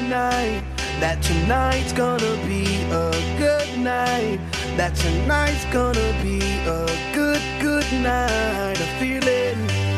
night. That tonight's gonna be a good night. That tonight's gonna be a good, good night. I feel it.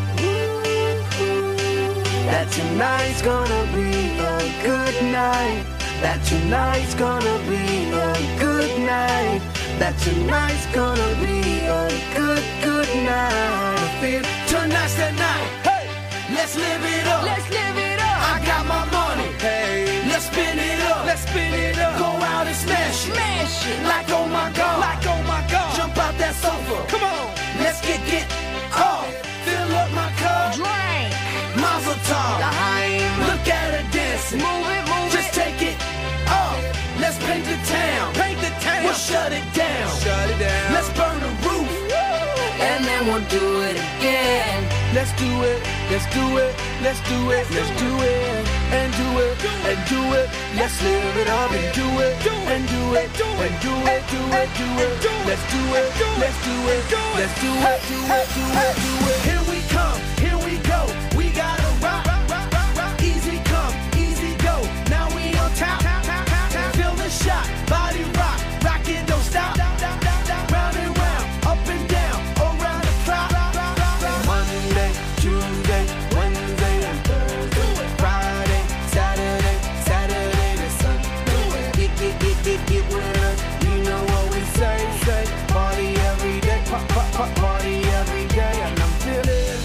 That tonight's gonna be a good night. That tonight's gonna be a good night. That tonight's gonna be a good, good night. I feel tonight's the night. Hey, let's live it up. Let's live it up. I got my money. Hey, let's spin it up. Let's spin it up. Go out and smash it. Smash it. Like oh my God. Like oh my God. Jump out that sofa. Come on. Let's get off. Fill up my cup. Drink. Mazel tov. L'chaim. Look at her dancing. Move it, move Just it. take it off. Let's paint the town. Paint the town. We'll shut it down. Shut it down. Let's burn the roof. And then we'll do it again. Let's do it. Let's do it. Let's do it. Let's do it. And do it. And do it. Let's live it up and do it. And do it. And do it. Do it. Do it. Let's do it. Let's do it. Let's do it. Do it. Do it. Do it. Here we come. Here we go. We gotta rock. Easy come. Easy go. Now we on top. Feel the shot. Body rock. Rock it. Don't stop. Round and round. Up and down. Around the clock. Monday, Tuesday, Wednesday, and Thursday. Friday, Saturday, Saturday to Sunday. Get with us. You know what we say. Party every day. Party every day. And I'm feeling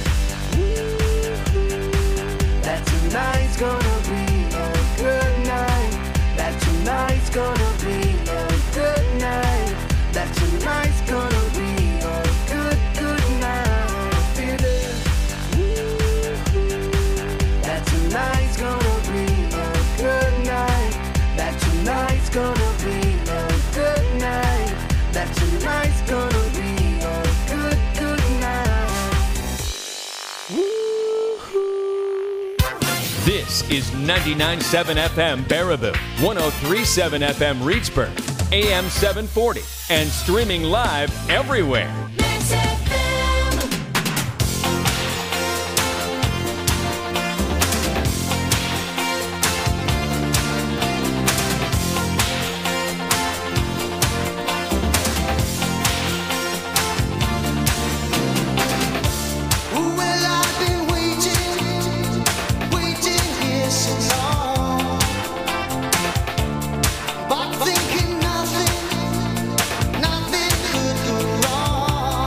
that tonight's gonna be a good night. That tonight's gonna be a good night. That tonight's gonna be a good, good night. I feel it. That tonight's gonna be a good night. That tonight's gonna be a good night. That tonight's gonna be a good, good night. This is 99.7 FM Baraboo, 103.7 FM Reedsburg, AM 740, and streaming live everywhere. Well, I've been waiting here so long, but thinking nothing could go wrong.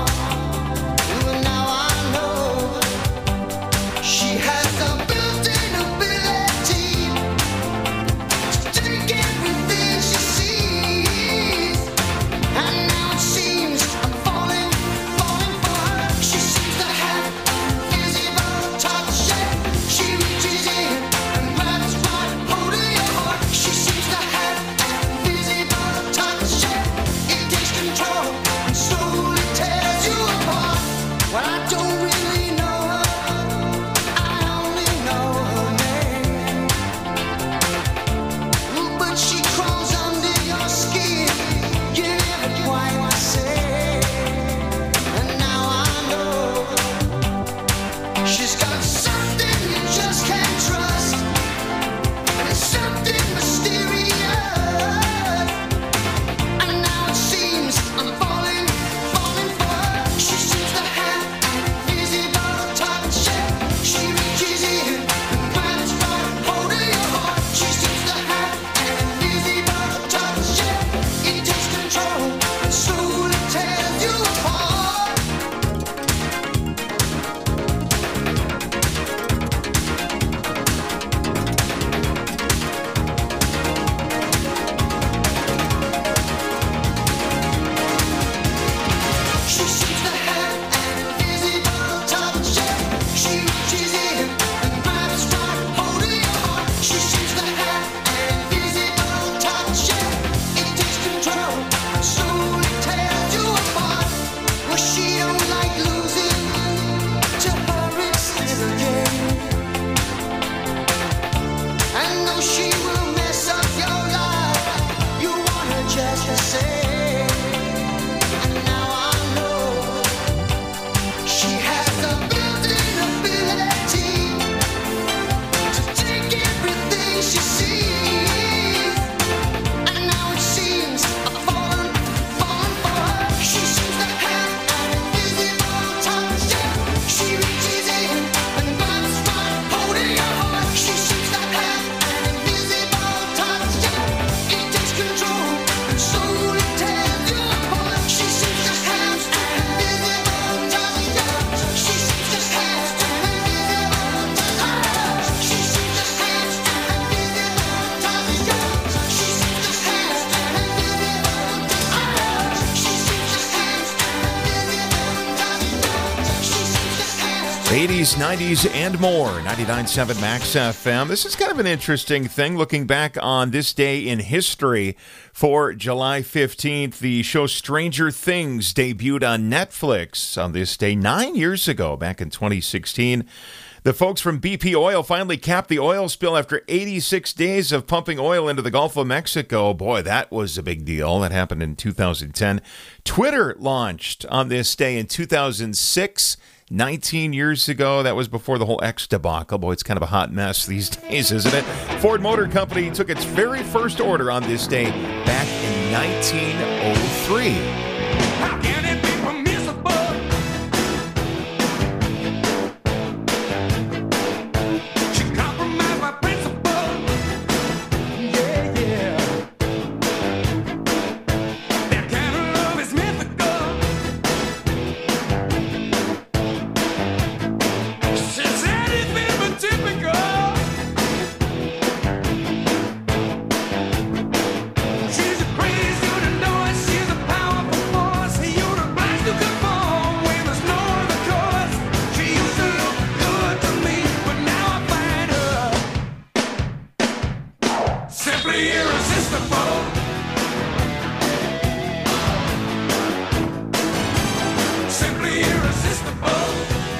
80s, 90s, and more. 99.7 Max FM. This is kind of an interesting thing. Looking back on this day in history for July 15th, the show Stranger Things debuted on Netflix on this day 9 years ago, back in 2016. The folks from BP Oil finally capped the oil spill after 86 days of pumping oil into the Gulf of Mexico. Boy, that was a big deal. That happened in 2010. Twitter launched on this day in 2006. 19 years ago. That was before the whole X debacle. Boy, it's kind of a hot mess these days, isn't it? Ford Motor Company took its very first order on this day back in 1903. How can it be permissible? She compromised my principle. Yeah, yeah. That kind of love is mythical. She's anything but typical. She's a crazy, you to know it. She's a powerful force. You to blind to conform when there's no other course. She used to look good to me, but now I find her simply irresistible. Simply irresistible.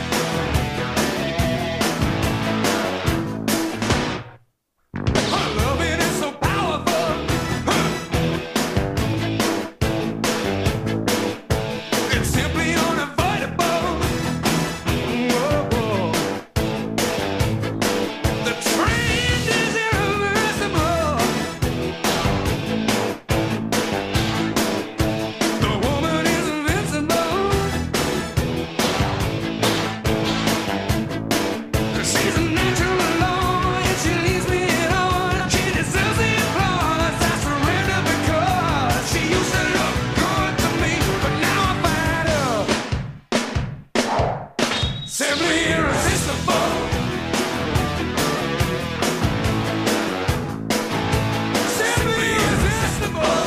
Her loving is so powerful. It's simply unavoidable. Whoa. The trend is irreversible. The woman is invincible. She's a natural alone, and she leaves me alone. She deserves the applause. I surrender because she used to look good to me, but now I find her simply irresistible. Simply irresistible.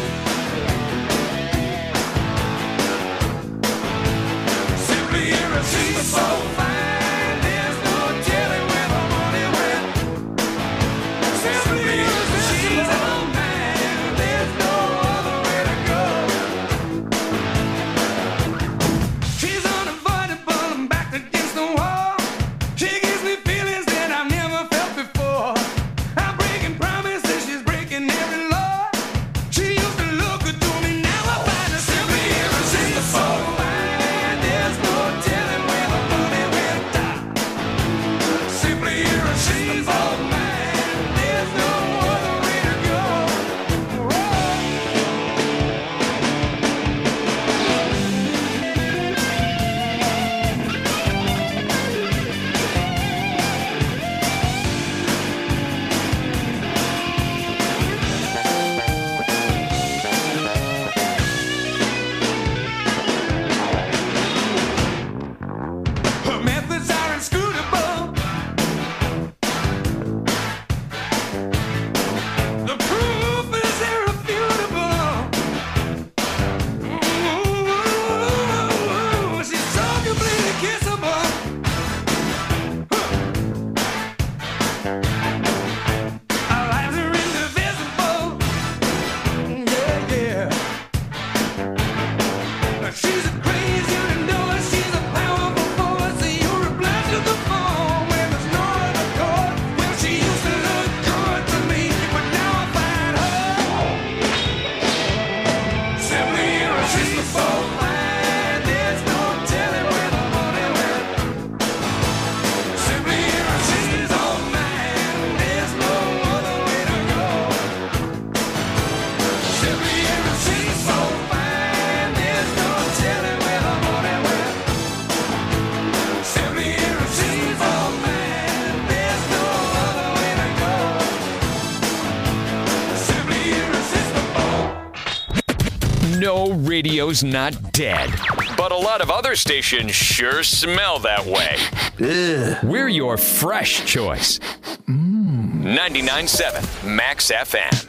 Simply irresistible. She's so fine, there's no telling where the money went. Simply irresistible. She's all mine, there's no other way to go. She's unavoidable, I'm backed against the wall. She gives me feelings that I've never felt before. I'm breaking promises, she's breaking every law. She used to look good to me, now I find her simply irresistible. Fine, there's no telling where the money went. Simply irresistible. Man, there's no other way to go. Her methods are inscrutable. The proof is irrefutable. Ooh, she's so completely kissable. Our lives are indivisible. Yeah, yeah. She's a crazy, you know it. She's a powerful force. You're a blast to the phone when there's no other chord. Well, she used to look good to me, but now I find her simply irresistible. Fine, there's no telling where the money went. Simply irresistible, man. There's no other way to go. Simply irresistible. Fine, there's no telling where the money went. Simply irresistible, man. There's no other way to go. Simply irresistible. No, radio's not dead. But a lot of other stations sure smell that way. We're your fresh choice. 99.7 Max FM.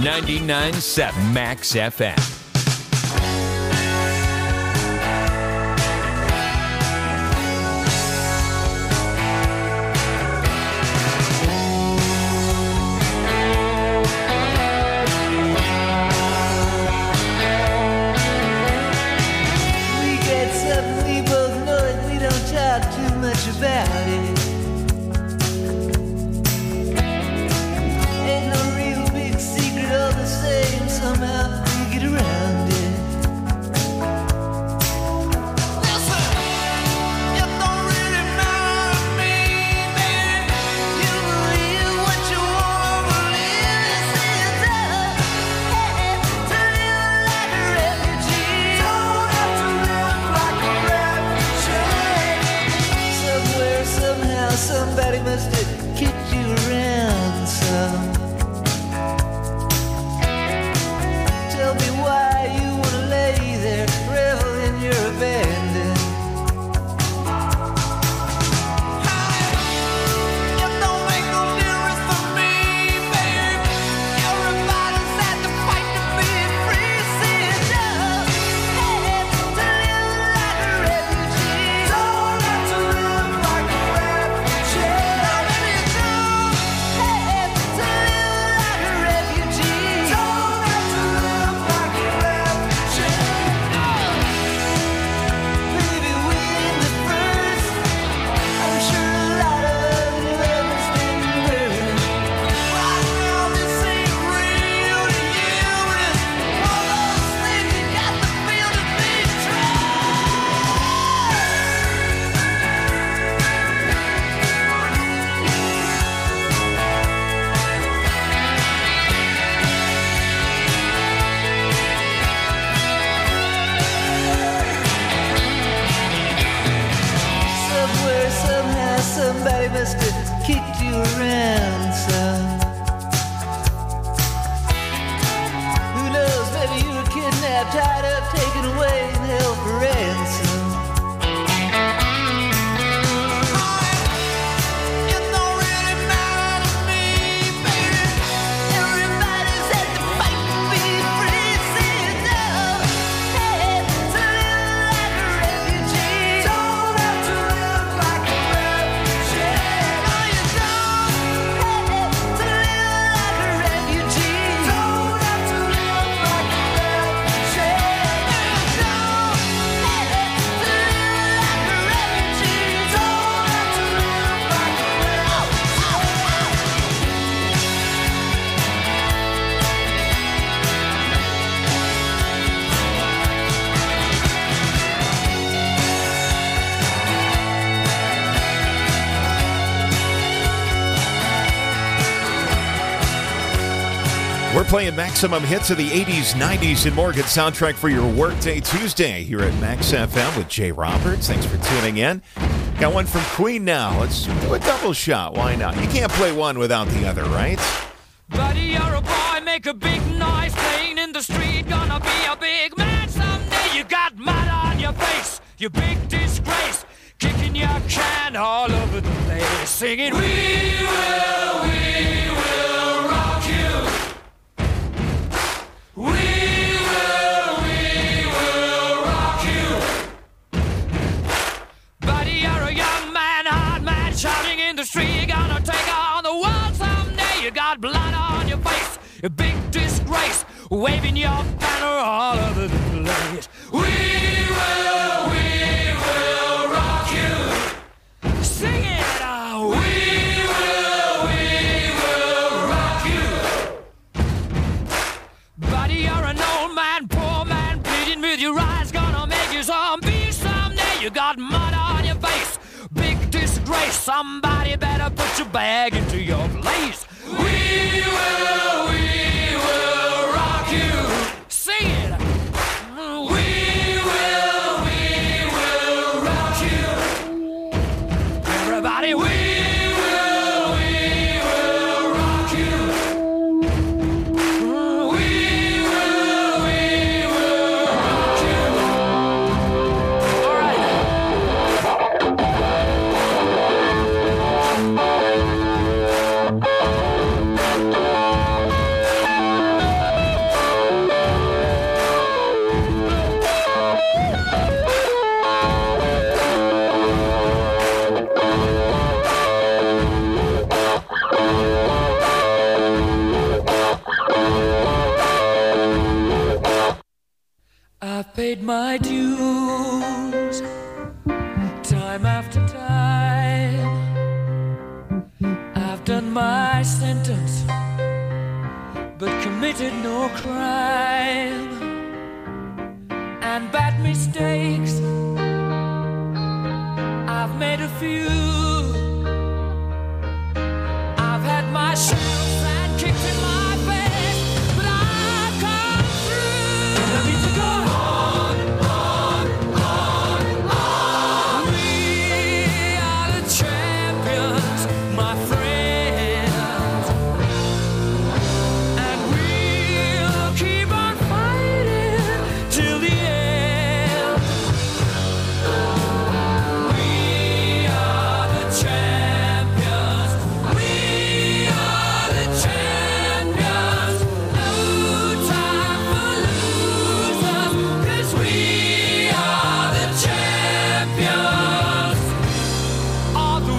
99.7 Max FM. We get something, we both know it, we don't talk too much about it. Ain't no real big secret, all the same, somehow we get around it. Listen, it don't really matter to me, baby. You believe what you wanna believe. This is hey, to live like a refugee. Don't have to live like a refugee. Somewhere, somehow, somebody must have kicked you around some. Tell me why you wanna lay there, revel in your abandon. It don't make no difference to me, babe. Everybody's had to fight to be free. See it now. Hey, to live like a refugee. Don't have to live like a refugee. Now maybe you do. Hey, to live like a refugee. Don't have to live like a refugee. Maybe we're the first. I'm sure a lot of you have been burned. Right now this ain't real to you. It's one of those things you got to feel to be true. Somewhere, somehow, somebody must have kicked you around some. Who knows, maybe you were kidnapped, tied up, taken away, and held for ransom. It don't really matter to me, baby. Everybody's had to fight to be free. See it now. Hey, to live like a refugee. Don't have to live like a refugee. No, you don't. Hey, to live like a refugee. Don't have to live like a refugee. No, you don't. Hey, to live like a refugee. Don't have to live like a We're playing maximum hits of the 80s, 90s, and more. Good soundtrack for your Workday Tuesday here at Max FM with Jay Roberts. Thanks for tuning in. Got one from Queen now. Let's do a double shot. Why not? You can't play one without the other, right? Buddy, you're a boy, make a big noise, playing in the street, gonna be a big man someday. You got mud on your face, you big disgrace, kicking your can all over the place, singing, we will rock you. We will rock you. Buddy, you're a young man, hard man, shouting in the street, you're gonna take on the world someday. You got blood on your face, a big disgrace, waving your banner all over the place. We will rock you. Sing it out. We will rock you. Buddy, you're an old man, poor man, pleading with your eyes, gonna make you zombie someday. You got mud on your face, big disgrace. Somebody better put your bag into your place. We will rock you. Sing it. We will rock you. Everybody, we will rock you. We will rock you. All right. after time. I've done my sentence, but committed no crime. And bad mistakes, I've made a few. I've had my shots and kicked in my face, but I've come through. I need to go on. We are the champions, my friends, and we'll keep on fighting till the end. We are the champions. We are the champions. No time for losers, 'cause we are the champions of the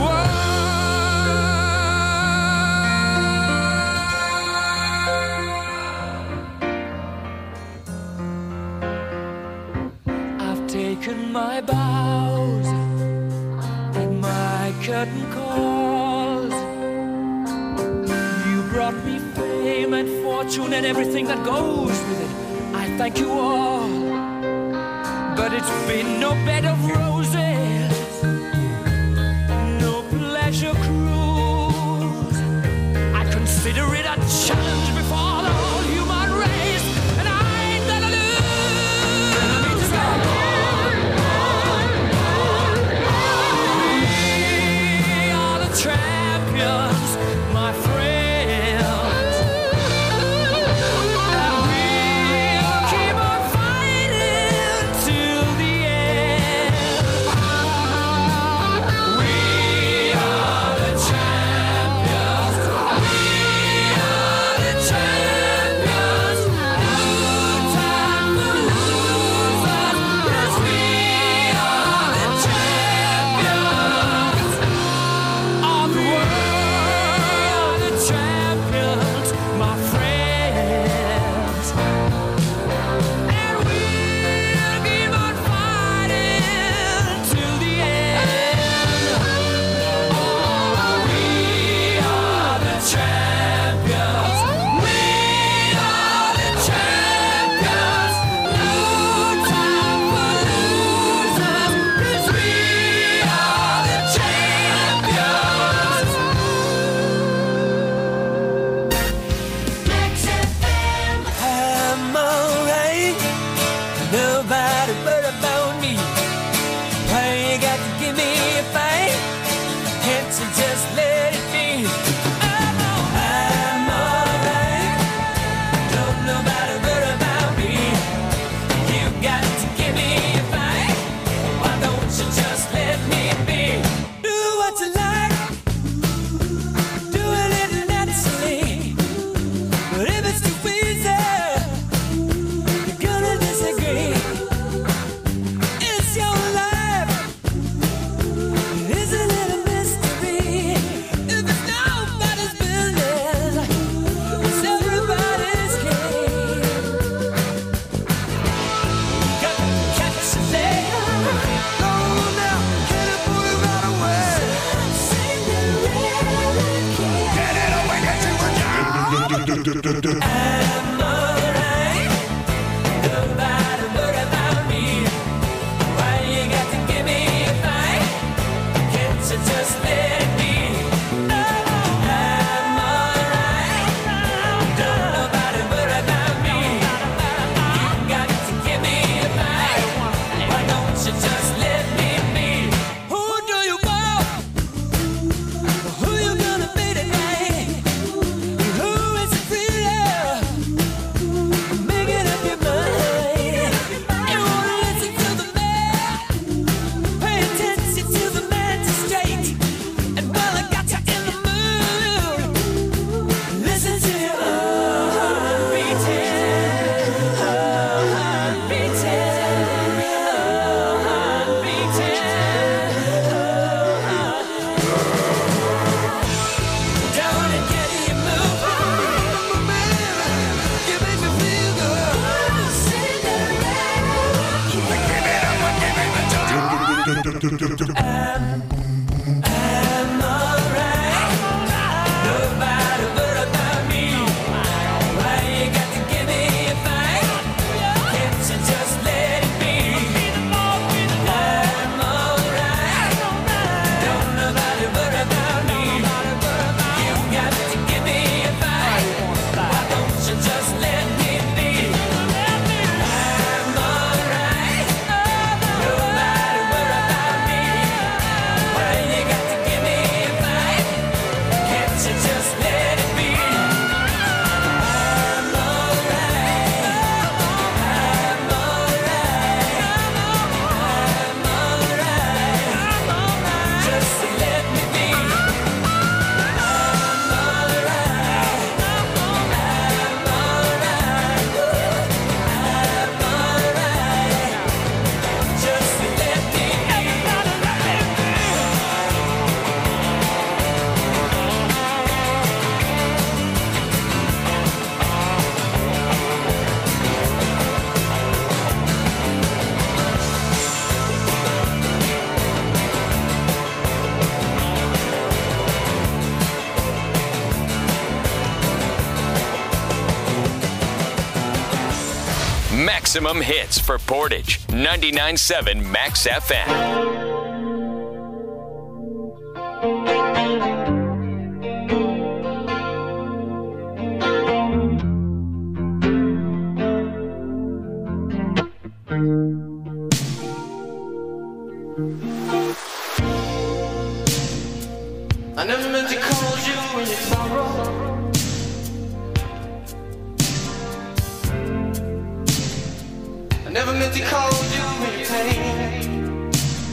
world. I've taken my bows and my curtain calls. You brought me fame and fortune and everything that goes with it. I thank you all, but it's been no bed of roses, no pleasure cruise. I consider it a challenge before the whole human race, and I ain't gonna lose. We are the champions, my friends, and we'll keep on fighting till the end. We are the champions. We are the champions. No time for losers, 'cause we are the champions of the world. The champions, my friends, and we'll keep on fighting till the end. Oh, we are the champions. We are the champions. No time for losers, 'cause we are the champions. I'm alright. Nobody but about me. Why you got to give me a fight? Can't you just let it be? I'm alright. Don't nobody but about me. You got to give me a fight. Why don't you just let me be? Do what you like. Do it naturally. But if it's too easy, you're gonna disagree. It's your life. It is a little mystery. If it's nobody's business, it's everybody's game. Got to catch a leg. Go now, get it, put it right away. Get it away, get you a job. I'm alright. Nobody worry about me. Why you got to give me a fight? Can't you just let it be? I'm alright. Don't nobody worry about me. You got to give me a fight. Why don't you just let me be? Who do you want? Who you gonna be tonight? Who is it really? Maximum hits for Portage. 99.7 Max FM. I never meant to call you in your sorrow. I never meant to call you in your pain.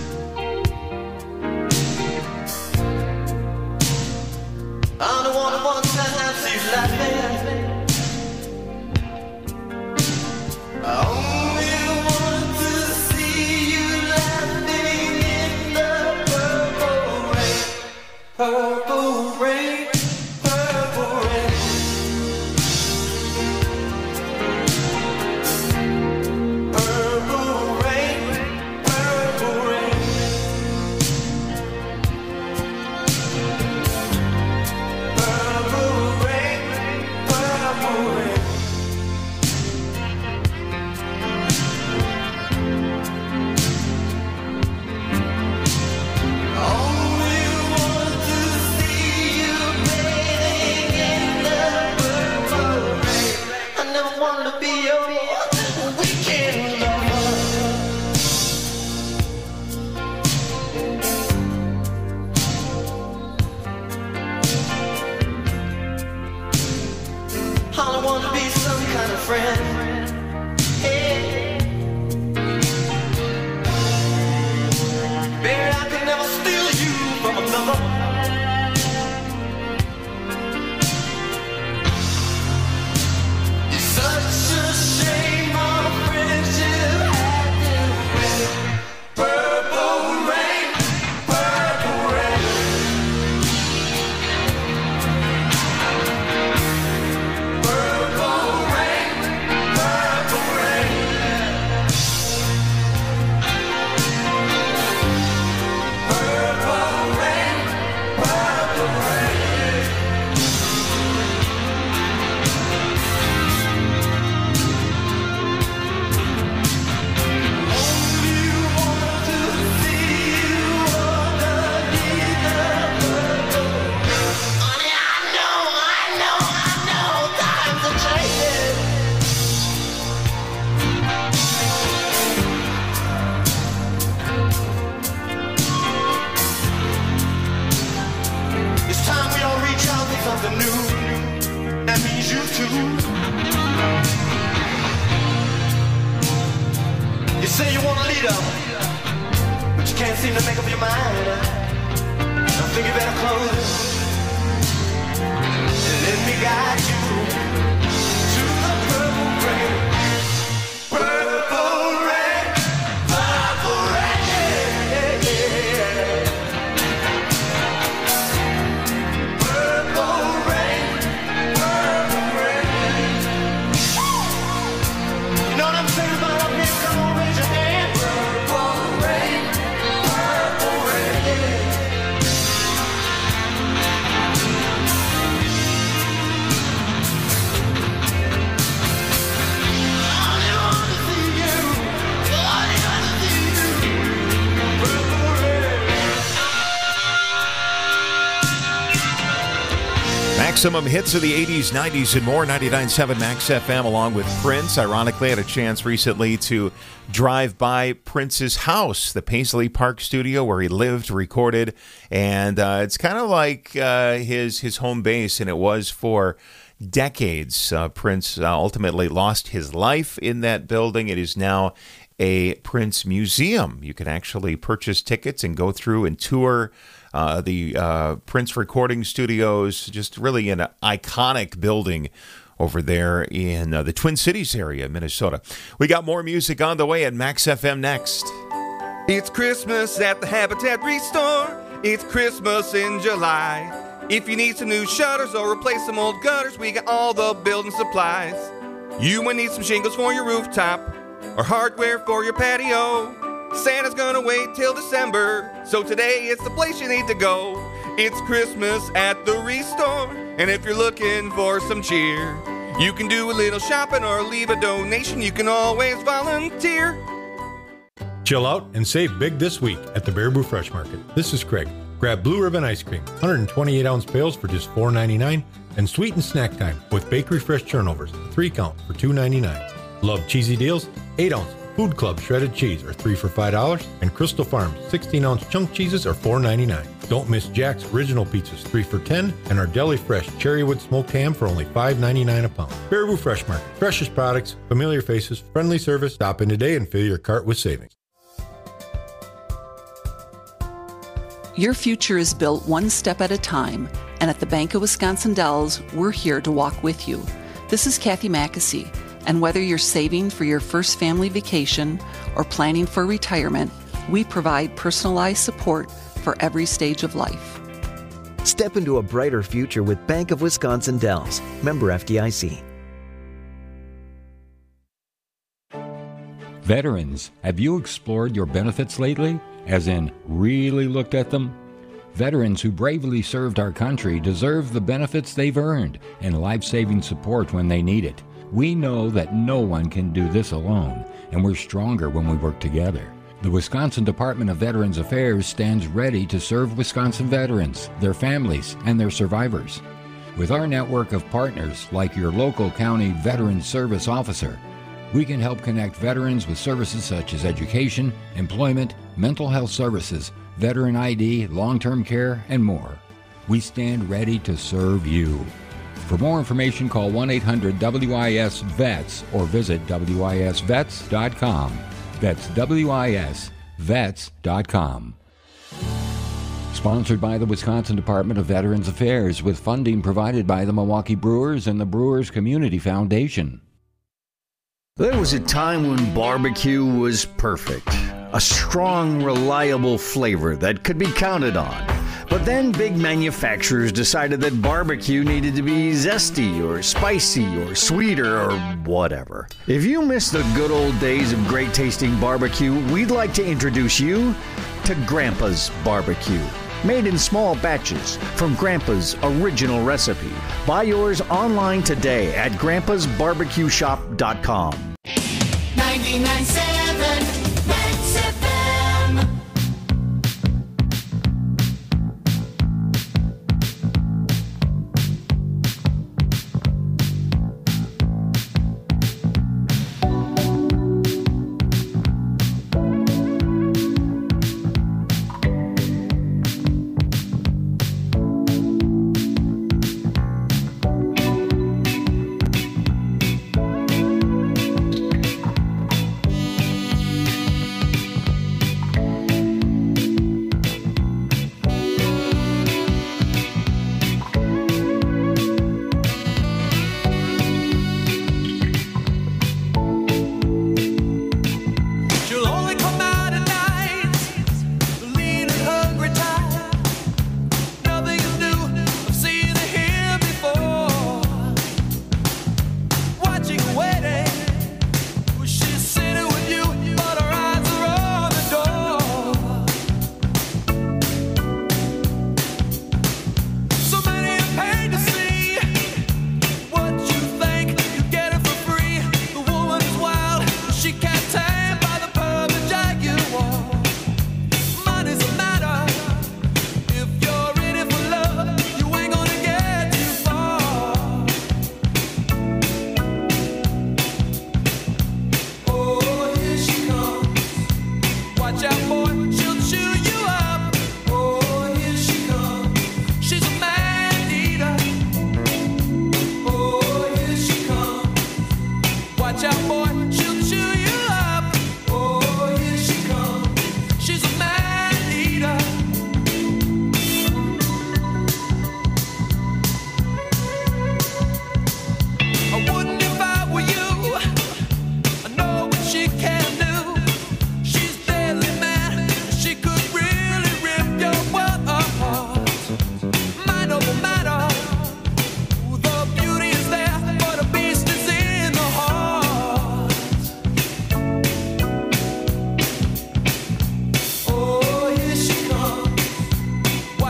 I'm the one who wants to have you laughing. I only want to see you laughing in the purple rain. Purple rain, purple rain. Purple rain, purple rain. Purple rain, purple rain. Only want to see you bathing in the purple rain. I never wanted to be your weekend lover. All I want to be some kind of friend. Hey. Baby, I could never steal you from another. It's such a shame our friendship had to end. Purple rain, purple rain. Purple rain, purple rain. Purple rain, purple rain. Only want to see you underneath the purple rain. Honey, I know, times are changing. It's time we all reach out for something new. That means you too. You say you want a leader, but you can't seem to make up your mind. I think you better close and let me guide you to the purple rain. Purple rain, purple rain. Purple rain, purple rain. You know what I'm saying about up here? Come on, raise your hand. Purple rain, purple rain. Maximum hits of the 80s, 90s, and more. 99.7 Max FM along with Prince. Ironically, I had a chance recently to drive by Prince's house, the Paisley Park studio where he lived, recorded, and it's kind of like his home base, and it was for decades. Prince ultimately lost his life in that building. It is now a Prince museum. You can actually purchase tickets and go through and tour the Prince recording studios. Just really an iconic building over there in the Twin Cities area, Minnesota. We got more music on the way at Max FM next. It's Christmas at the Habitat Restore. It's Christmas in July. If you need some new shutters or replace some old gutters, we got all the building supplies. You might need some shingles for your rooftop or hardware for your patio. Santa's gonna wait till December, so today it's the place you need to go. It's Christmas at the Restore, and if you're looking for some cheer, you can do a little shopping or leave a donation. You can always volunteer. Chill out and save big this week at the Baraboo Fresh Market. This is Craig. Grab Blue Ribbon Ice Cream, 128-ounce pails for just $4.99, and Sweetened Snack Time with Bakery Fresh Turnovers, 3 count for $2.99. Love cheesy deals? 8-ounce Food Club shredded cheese are 3 for $5, and Crystal Farms 16-ounce chunk cheeses are $4.99. Don't miss Jack's Original Pizzas, 3 for $10, and our Deli Fresh Cherrywood Smoked Ham for only $5.99 a pound. Baraboo Fresh Market. Freshest products, familiar faces, friendly service. Stop in today and fill your cart with savings. Your future is built one step at a time, and at the Bank of Wisconsin Dells, we're here to walk with you. This is Kathy Mackesy, and whether you're saving for your first family vacation or planning for retirement, we provide personalized support for every stage of life. Step into a brighter future with Bank of Wisconsin Dells. Member FDIC. Veterans, have you explored your benefits lately? As in, really looked at them? Veterans who bravely served our country deserve the benefits they've earned and life-saving support when they need it. We know that no one can do this alone, and we're stronger when we work together. The Wisconsin Department of Veterans Affairs stands ready to serve Wisconsin veterans, their families, and their survivors. With our network of partners like your local county Veterans Service Officer, we can help connect veterans with services such as education, employment, mental health services, veteran ID, long-term care, and more. We stand ready to serve you. For more information, call 1-800-WIS-VETS or visit WISVets.com. That's WISVets.com. Sponsored by the Wisconsin Department of Veterans Affairs with funding provided by the Milwaukee Brewers and the Brewers Community Foundation. There was a time when barbecue was perfect. A strong, reliable flavor that could be counted on. But then big manufacturers decided that barbecue needed to be zesty or spicy or sweeter or whatever. If you miss the good old days of great tasting barbecue, we'd like to introduce you to Grandpa's Barbecue. Made in small batches from Grandpa's original recipe. Buy yours online today at grandpasbarbecueshop.com. 99.7 Max FM.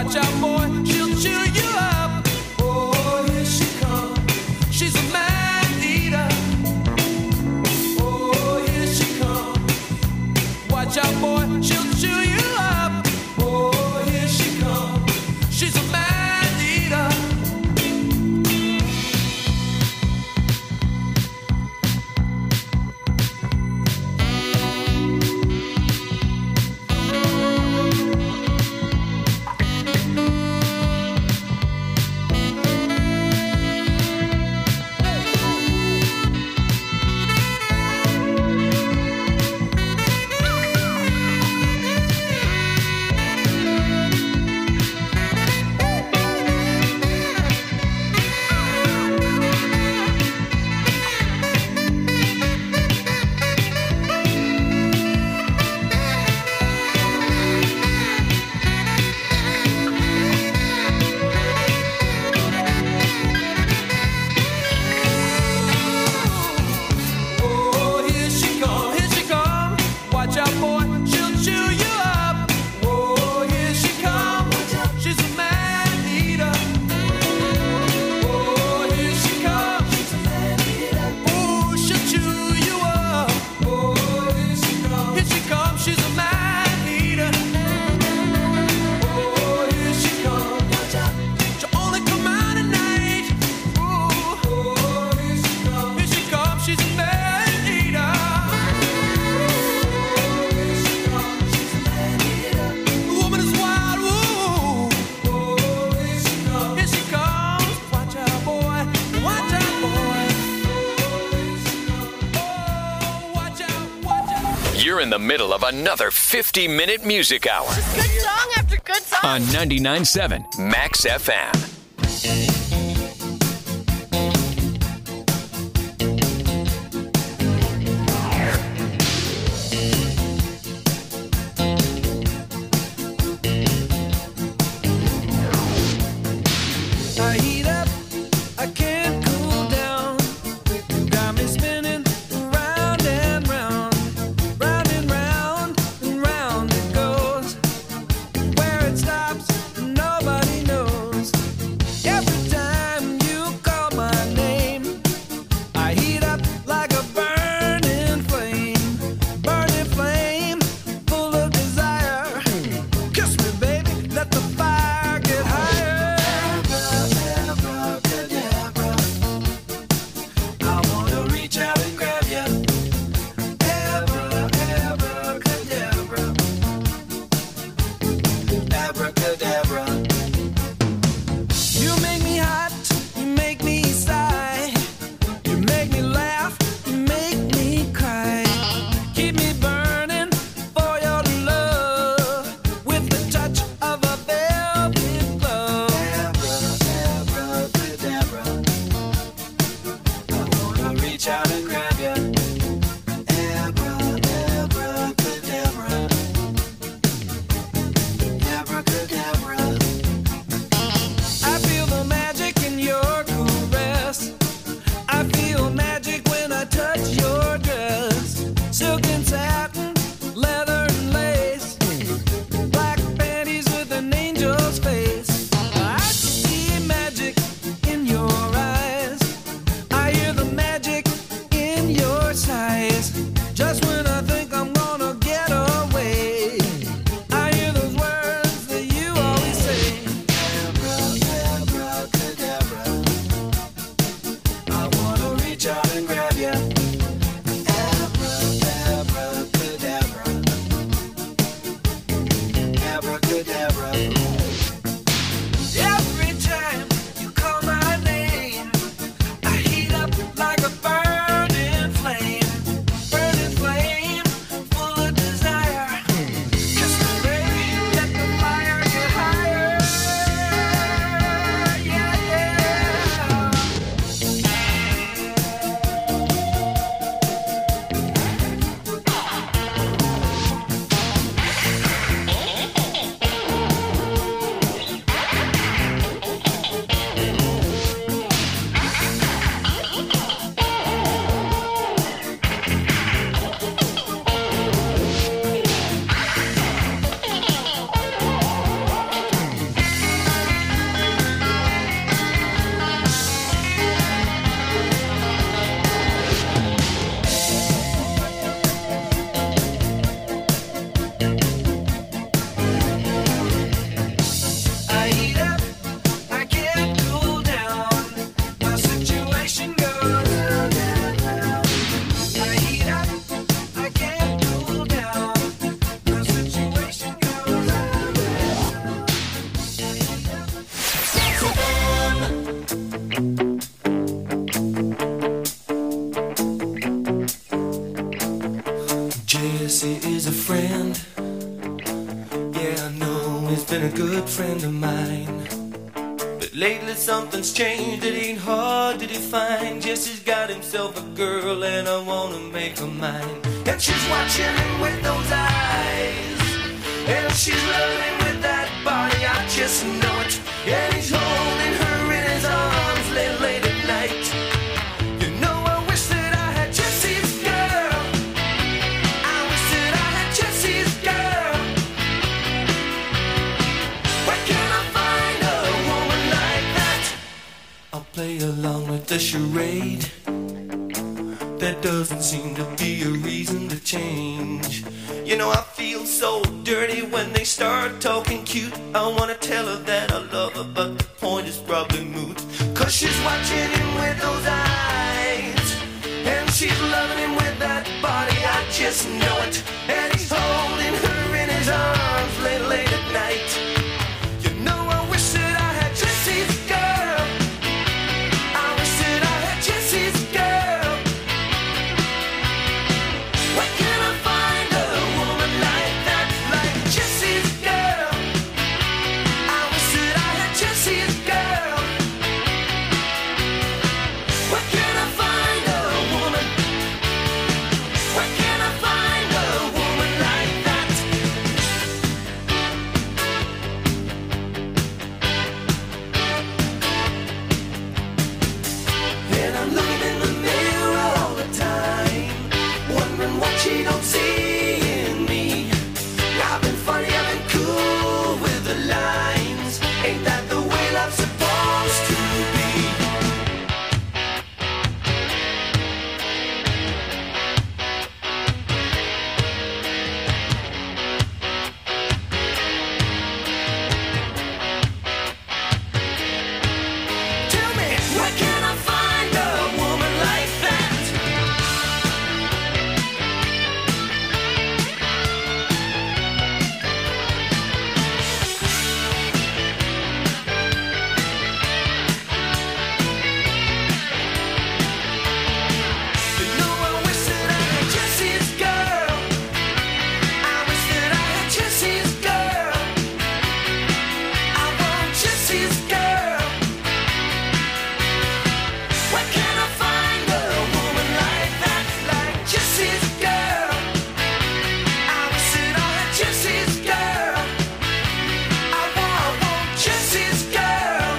Watch out, boy, she'll chew you up. Oh, here she comes. She's a man eater. Oh, here she comes. Watch out, boy, she'll chew you up. Oh, here she comes. She's a man eater. Oh, here she comes. Watch out, boy, she'll chew you up. Oh, here she comes. She's a man eater. Oh, here she comes. Oh, she'll chew you up. Oh, here she comes. Here she comes. She's a man eater. Oh, here she comes. She'll only come out at night. Oh, here she comes. Here she comes. She's a man eater. The woman is wild. Ooh. Here she comes. Watch out, boy. Watch out, boy. Oh, watch out, watch out. You're in the middle of another 50-minute music hour Good song after good song. on 99.7 Max FM. I heat up, I can't cool down. You got me spinning round and round, round and round and round it goes. Where it stops, nobody knows. Every time you call my name, I heat up like a burning flame, full of desire. Kiss me, baby, let the fire get higher. I wanna reach out and grab you. Abracadabra. Abracadabra. You make me hot, you make me sigh. You make me laugh, you make me cry. Keep me burning for your love with the touch of a velvet glove. Abracadabra. I wanna reach out and grab you. Abracadabra. Abracadabra. I feel the magic in your caress. I feel magic when I touch your dress. Silk and satin, leather and lace. Black panties with an angel's face. I see magic in your eyes. I hear the magic in your sighs. Just when I think I'm gonna get away, I hear those words that you always say. Abracadabra. I wanna reach out and grab you. Abracadabra. Abracadabra. Every time you call my name, I heat up like a burning flame, full of desire. Kiss me, baby, let the fire get higher. Yeah, yeah. friend of mine. But lately something's changed, it ain't hard to define. Jesse's got himself a girl and I wanna make her mine. And she's watching him with those eyes, and she's loving him with that body, I just know it. And he's holding her in his arms late at night. You know I wish that I had Jesse's girl. I wish that I had Jesse's girl. Where can I find a woman like that? I'll play along with the charade. There doesn't seem to be a reason to change. You know I feel so dirty when they start talking cute. I wanna tell her that I love her, but the point is probably moot. Cause she's watching him with those eyes, and she's loving him with that body, I just know it. And he's holding her in his arms late at night. You know I wish that I had Jesse's girl. I wish that I had Jesse's girl. Where can I find a woman like that, like Jesse's girl? I wish that I had Jesse's girl. Where can I find a woman? Where can I find a woman like that? And I'm looking in the mirror all the time, wondering what she don't see in me. I've been funny, I've been cool with the lines. Ain't that the way love's supposed to be? Tell me, where can I find a woman like that? You know I wish that I had Jesse's girl. I wish that I had Jesse's girl. I want Jesse's girl. Where can I find a woman like that, like Jesse's girl? I wish that I had Jesse's girl. I want Jesse's girl.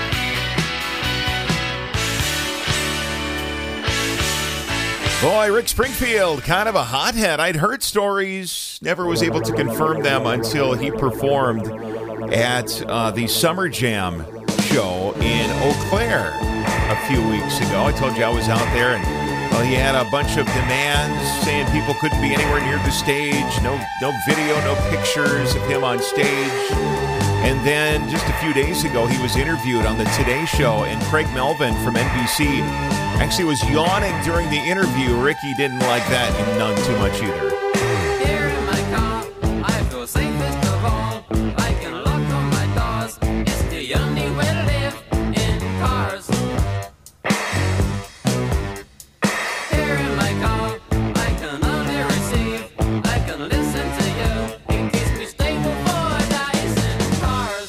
Boy, Rick Springfield, kind of a hothead. I'd heard stories, never was able to confirm them until he performed at the Summer Jam show in Eau Claire a few weeks ago. I told you I was out there, and well, he had a bunch of demands saying people couldn't be anywhere near the stage, no video, no pictures of him on stage. And then just a few days ago, he was interviewed on the Today Show, and Craig Melvin from NBC actually was yawning during the interview. Ricky didn't like that none too much either. Here in my car, I feel safest of all. I can lock all my doors. It's the only way to live in cars. Here in my car, I can only receive. I can listen to you. It keeps me stable for days in cars.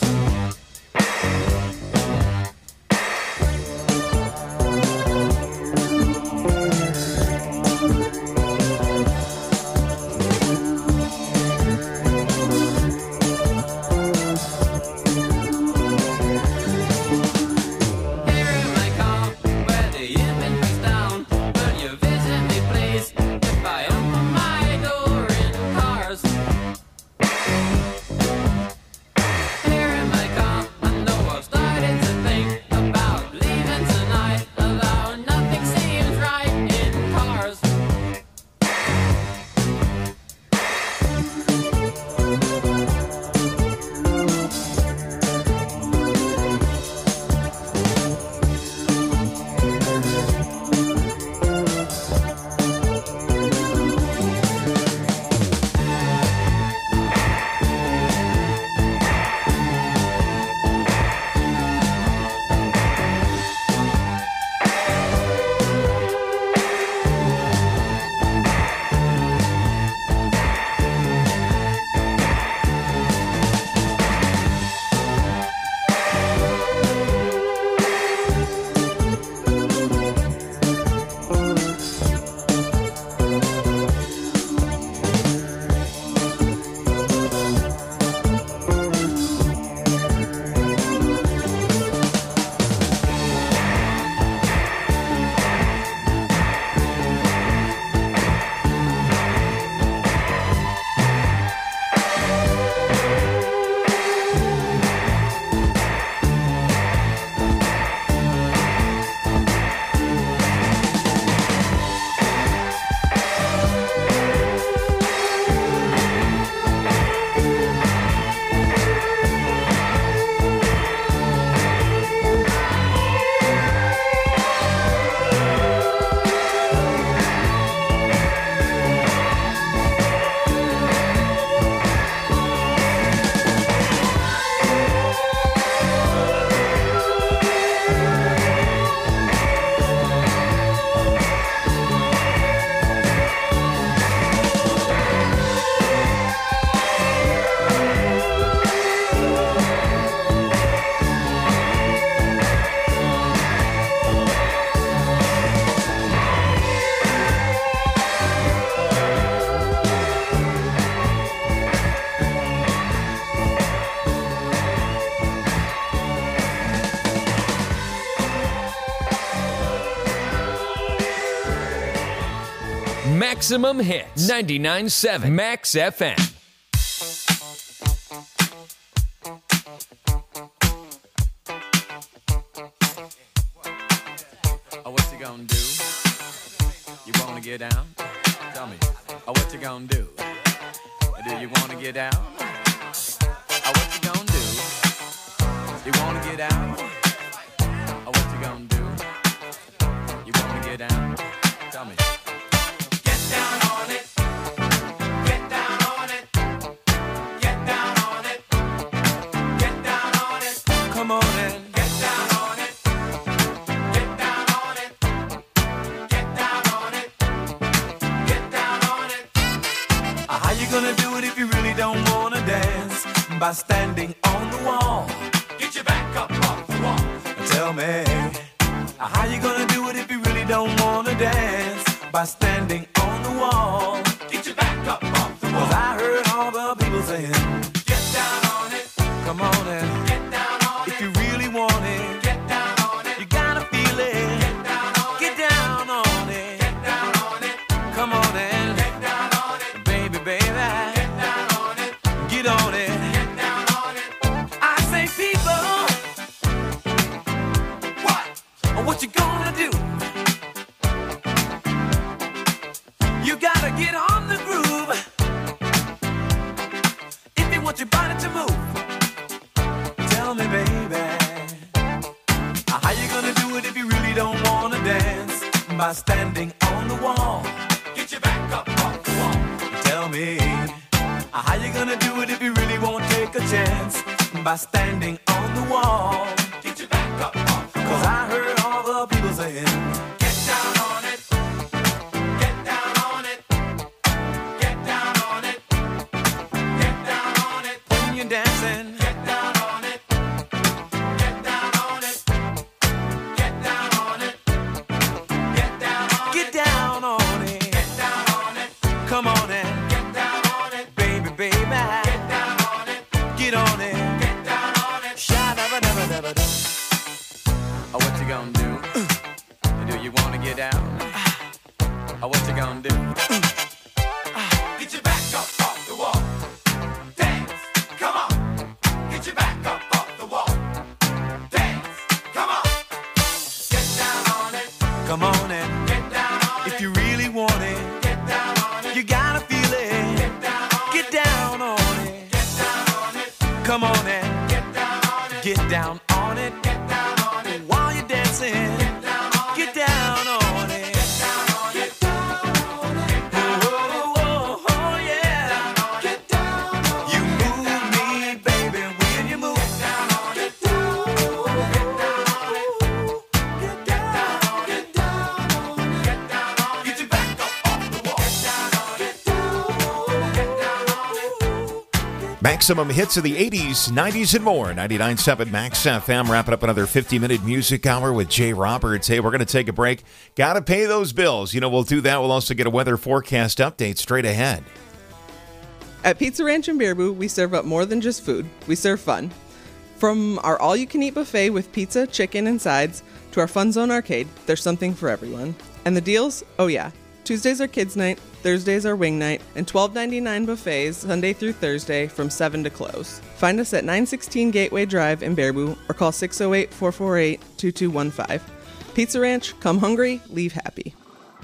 Maximum Hits, 99.7 Max FM. Oh, what you gonna do? You wanna get down? Tell me. Oh, what you gonna do? Do you wanna get down? Oh, what you gonna do? You wanna get down? Oh, what you gonna do? You wanna get down? Tell me. Get down on it. Get down on it. Get down on it. Get down on it. Come on and get down on it. Get down on it. Get down on it. Get down on it. How you gonna do it if you really don't wanna dance? By standing on the wall. Get your back up off the wall. Tell me, how you gonna do it if you really don't wanna dance? By standing on the wall. Get your back up off the wall. 'Cause I heard all the people saying, get down on it. Come on and get down on it. If you really want it, get down on it. You gotta feel it. Get down on it. Get down on it. Get down on it. Come on and get down on it. Baby, baby. Get down on it. Get on it. Get down on it. I say people, what you gonna do? You gotta get on the groove if you want your body to move. Tell me, baby, how you gonna do it if you really don't wanna dance? By standing on the wall. Get your back up off the wall. Tell me, how you gonna do it if you really won't take a chance? By standing on the wall. Get your back up off the wall. 'Cause I heard all the people saying, get down on it. Get down on it. Get down on it. Get down on it. When you're dancing, get down on it. Get down on it. Get down on it. Get down on it. Get down on it. Get down on it. Come on and get down on it. Baby, baby. Get down on it. Get on it. Get down on it. Sha-da-ba-da-ba-da-ba-da. Oh, what you gonna do? Do you wanna get down? Oh, what you gonna do? Get your back up off the wall. Dance, come on. Get your back up off the wall. Dance, come on. Get down on it. Come on and get down on it. If you really want it, get down on it. You gotta feel it. Get down on it. Get down on it. Get down on it. Come on and get down on it. Get down on it. Get down on it. While you're dancing, get down on it. Get down on it. Get down on it. Get down on it. Oh, oh, oh, oh, yeah. Get down on it. You move me, baby, when you move. Get down on it. Get down on it. Get down on it. Get down on it. Get down on it. Get your back up off the wall. Get down on it. Get down on it. Get down on it. Maximum hits of the 80s, 90s, and more. 99.7 Max FM. Wrapping up another 50-minute music hour with Jay Roberts. Hey, we're going to take a break. Got to pay those bills. You know, we'll do that. We'll also get a weather forecast update straight ahead. At Pizza Ranch in Baraboo, we serve up more than just food. We serve fun. From our all-you-can-eat buffet with pizza, chicken, and sides, to our Fun Zone arcade, there's something for everyone. And the deals? Oh yeah. Tuesdays are kids' night, Thursdays are wing night, and $12.99 buffets Sunday through Thursday from 7 to close. Find us at 916 Gateway Drive in Baraboo or call 608-448-2215. Pizza Ranch, come hungry, leave happy.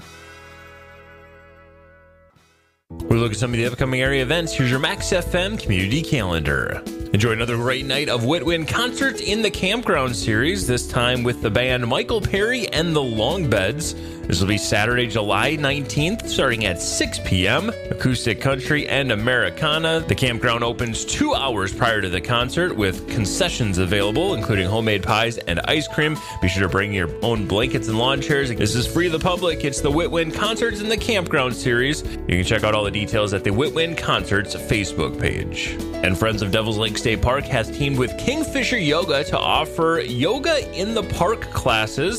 We look at some of the upcoming area events. Here's your Max FM community calendar. Enjoy another great night of Whitwin concerts in the Campground Series, this time with the band Michael Perry and the Longbeds. This will be Saturday, July 19th, starting at 6 p.m. Acoustic country and Americana. The campground opens 2 hours prior to the concert with concessions available, including homemade pies and ice cream. Be sure to bring your own blankets and lawn chairs. This is free to the public. It's the Whitwin Concerts in the Campground Series. You can check out all the details at the Whitwin Concerts Facebook page. And Friends of Devil's Lake State Park has teamed with Kingfisher Yoga to offer yoga in the park classes.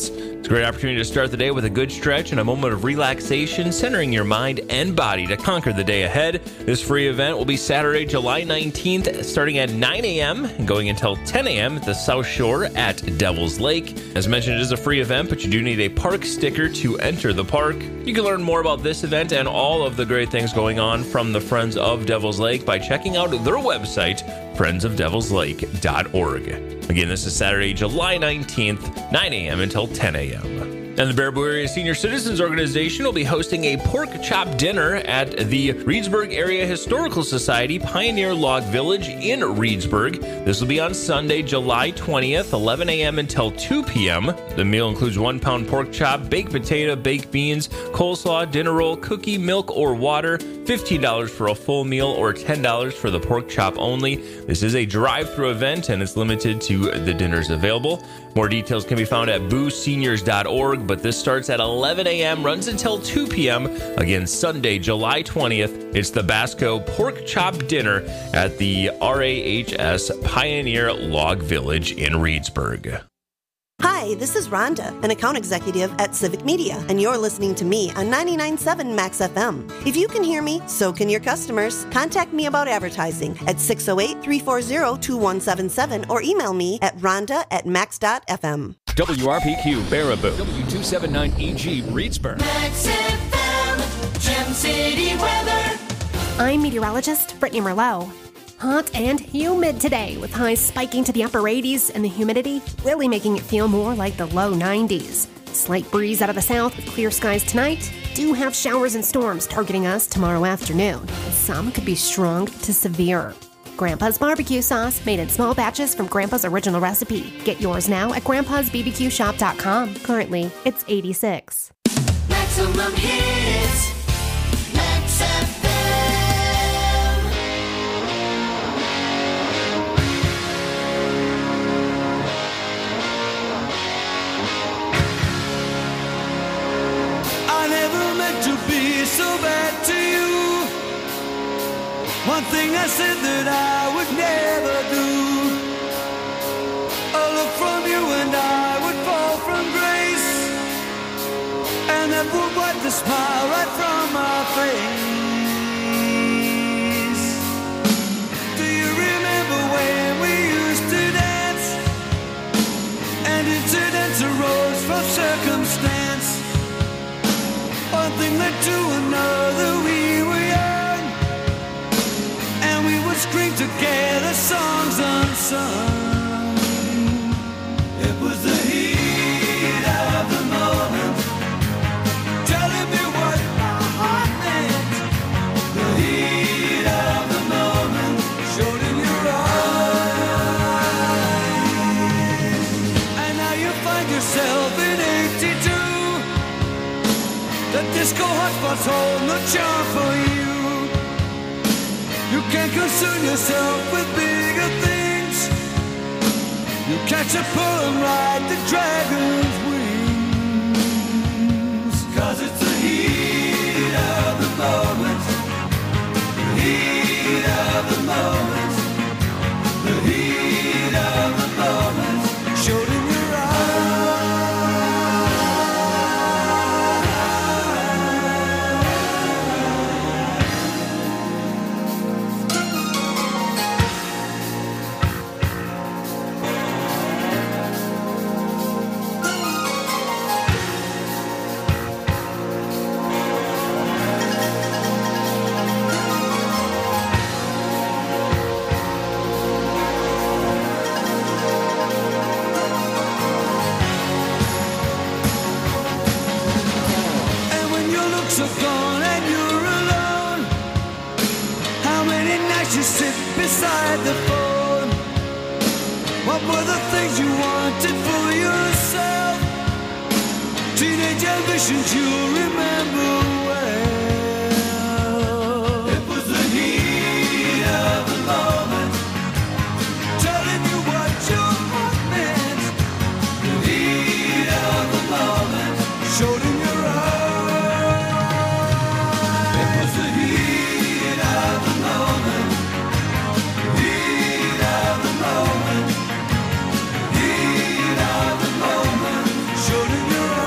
It's a great opportunity to start the day with a good stretch and a moment of relaxation, centering your mind and body to conquer the day ahead. This free event will be Saturday, July 19th, starting at 9 a.m. and going until 10 a.m. at the South Shore at Devil's Lake. As mentioned, it is a free event, but you do need a park sticker to enter the park. You can learn more about this event and all of the great things going on from the Friends of Devil's Lake by checking out their website, friendsofdevilslake.org. Again, this is Saturday, July 19th, 9 a.m. until 10 a.m. And the Baraboo Area Senior Citizens Organization will be hosting a pork chop dinner at the Reedsburg Area Historical Society Pioneer Log Village in Reedsburg. This will be on Sunday, July 20th, 11 a.m. until 2 p.m. The meal includes 1 pound pork chop, baked potato, baked beans, coleslaw, dinner roll, cookie, milk, or water, $15 for a full meal, or $10 for the pork chop only. This is a drive-through event, and it's limited to the dinners available. More details can be found at booseniors.org, but this starts at 11 a.m., runs until 2 p.m. Again, Sunday, July 20th. It's the Basco Pork Chop Dinner at the RAHS Pioneer Log Village in Reedsburg. Hi, this is Rhonda, an account executive at Civic Media, and you're listening to me on 99.7 Max FM. If you can hear me, so can your customers. Contact me about advertising at 608-340-2177 or email me at rhonda@max.fm. WRPQ Baraboo, W279EG Reedsburg. Max FM, Gem City weather. I'm meteorologist Brittany Merlot. Hot and humid today, with highs spiking to the upper 80s and the humidity really making it feel more like the low 90s. Slight breeze out of the south with clear skies tonight. Do have showers and storms targeting us tomorrow afternoon. Some could be strong to severe. Grandpa's barbecue sauce, made in small batches from Grandpa's original recipe. Get yours now at grandpa'sbbqshop.com. Currently, it's 86. Maximum hits. Max FM. I never meant to be so bad to you. One thing I said that I would never do. A look from you and I would fall from grace, and that would wipe the smile right from my face. Do you remember when we used to dance, and incidents arose from circumstance? One thing led to another, we were young, and we would scream together songs unsung. It was the heat of the moment, telling me what my heart meant. The heat of the moment showed in your eyes, and now you find yourself in 82. The disco hotspots hold no charm for you. You can't concern yourself with bigger things. You catch a pull and ride the dragon's wings. 'Cause it's the heat of the moment. The heat of the moment. The heat of the moment showed in your are gone and you're alone. How many nights you sit beside the phone? What were the things you wanted for yourself? Teenage ambitions you remember well. It was the heat of the moment, telling you what your heart meant. The heat of the moment showed in your eyes. Showed in your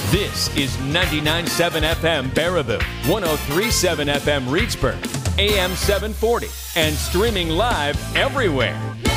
This is 99.7 FM Baraboo, 103.7 FM Reedsburg, AM 740, and streaming live everywhere.